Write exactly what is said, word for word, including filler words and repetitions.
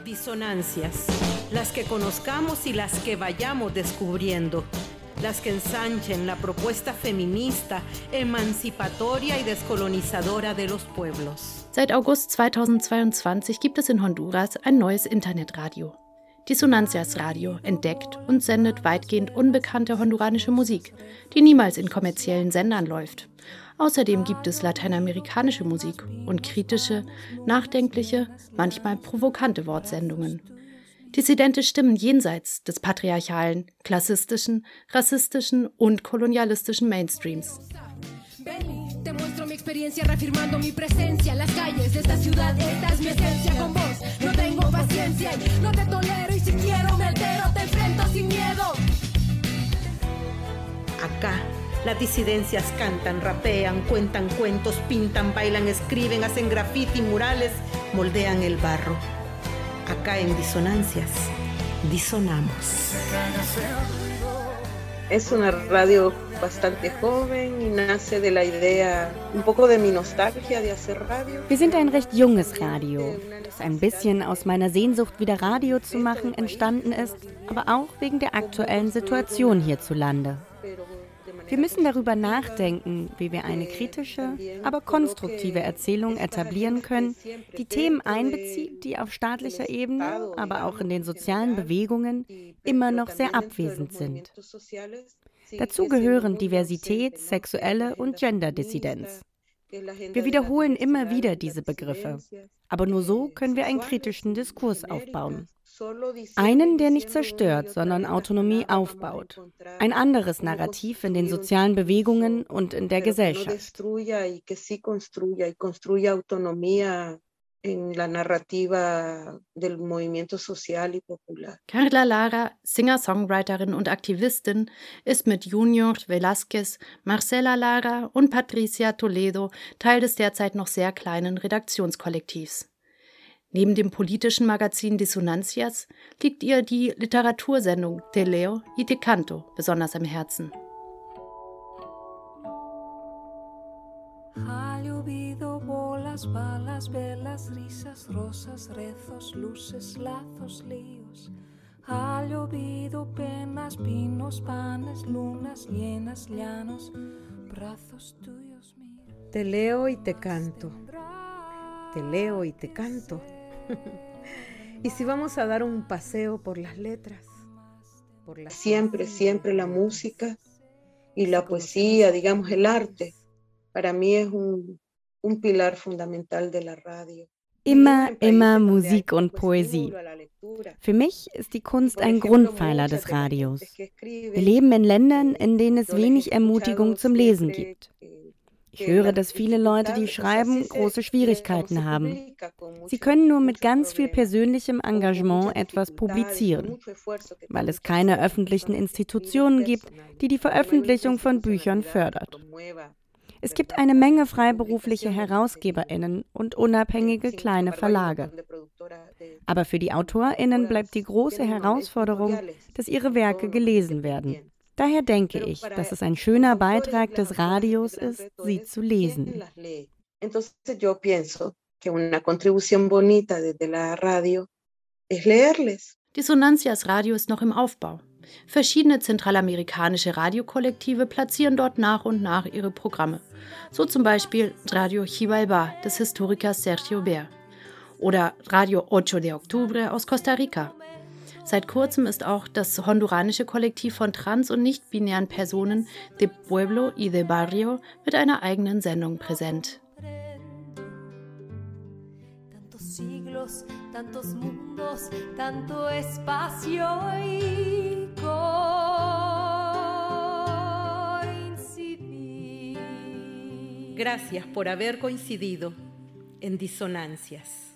Disonancias, las que conozcamos y las que vayamos descubriendo, las que ensanchen la propuesta feminista, emancipatoria y descolonizadora de los pueblos. Seit August zweitausendzweiundzwanzig gibt es in Honduras ein neues Internetradio. Disonancias Radio entdeckt und sendet weitgehend unbekannte honduranische Musik, die niemals in kommerziellen Sendern läuft. Außerdem gibt es lateinamerikanische Musik und kritische, nachdenkliche, manchmal provokante Wortsendungen. Dissidente Stimmen jenseits des patriarchalen, klassistischen, rassistischen und kolonialistischen Mainstreams. Te muestro mi experiencia reafirmando mi presencia en las calles de esta ciudad. Esta es mi esencia con vos. No tengo paciencia y no te tolero y si quiero me altero, te enfrento sin miedo. Acá, las disidencias cantan, rapean, cuentan cuentos, pintan, bailan, escriben, hacen graffiti, murales, moldean el barro. Acá en Disonancias, disonamos. Es una radio bastante joven y nace de la idea, un poco de mi nostalgia de hacer radio. Wir sind ein recht junges Radio, das ein bisschen aus meiner Sehnsucht, wieder Radio zu machen, entstanden ist, aber auch wegen der aktuellen Situation hierzulande. Wir müssen darüber nachdenken, wie wir eine kritische, aber konstruktive Erzählung etablieren können, die Themen einbezieht, die auf staatlicher Ebene, aber auch in den sozialen Bewegungen immer noch sehr abwesend sind. Dazu gehören Diversität, sexuelle und Genderdissidenz. Wir wiederholen immer wieder diese Begriffe, aber nur so können wir einen kritischen Diskurs aufbauen. Einen, der nicht zerstört, sondern Autonomie aufbaut. Ein anderes Narrativ in den sozialen Bewegungen und in der Gesellschaft. En la narrativa del movimiento social y popular. Carla Lara, Singer-Songwriterin und Aktivistin, ist mit Junior Velázquez, Marcela Lara und Patricia Toledo Teil des derzeit noch sehr kleinen Redaktionskollektivs. Neben dem politischen Magazin Disonancias liegt ihr die Literatursendung Te Leo y Te Canto besonders am Herzen. Balas, velas, risas, rosas, rezos, luces, lazos, líos. Ha llovido penas, pinos, panes, lunas llenas, llanos, brazos tuyos míos. Te leo y te canto. Te leo y te canto. Y si vamos a dar un paseo por las letras. Por la... Siempre, siempre la música y la poesía, digamos el arte, para mí es un un pilar fundamental de la radio. Immer, immer Musik und Poesie. Für mich ist die Kunst ein Grundpfeiler des Radios. Wir leben in Ländern, in denen es wenig Ermutigung zum Lesen gibt. Ich höre, dass viele Leute, die schreiben, große Schwierigkeiten haben. Sie können nur mit ganz viel persönlichem Engagement etwas publizieren, weil es keine öffentlichen Institutionen gibt, die die Veröffentlichung von Büchern fördert. Es gibt eine Menge freiberufliche HerausgeberInnen und unabhängige kleine Verlage. Aber für die AutorInnen bleibt die große Herausforderung, dass ihre Werke gelesen werden. Daher denke ich, dass es ein schöner Beitrag des Radios ist, sie zu lesen. Entonces yo pienso que una contribución bonita desde la radio es leerles. Disonancias Radio ist noch im Aufbau. Verschiedene zentralamerikanische Radiokollektive platzieren dort nach und nach ihre Programme. So zum Beispiel Radio Xibalbá des Historikers Sergio Ber oder Radio ocho de octubre aus Costa Rica. Seit kurzem ist auch das honduranische Kollektiv von trans- und nicht-binären Personen de Pueblo y de Barrio mit einer eigenen Sendung präsent. Siglos, tantos mundos, tanto espacio y coincidir. Gracias por haber coincidido en Disonancias.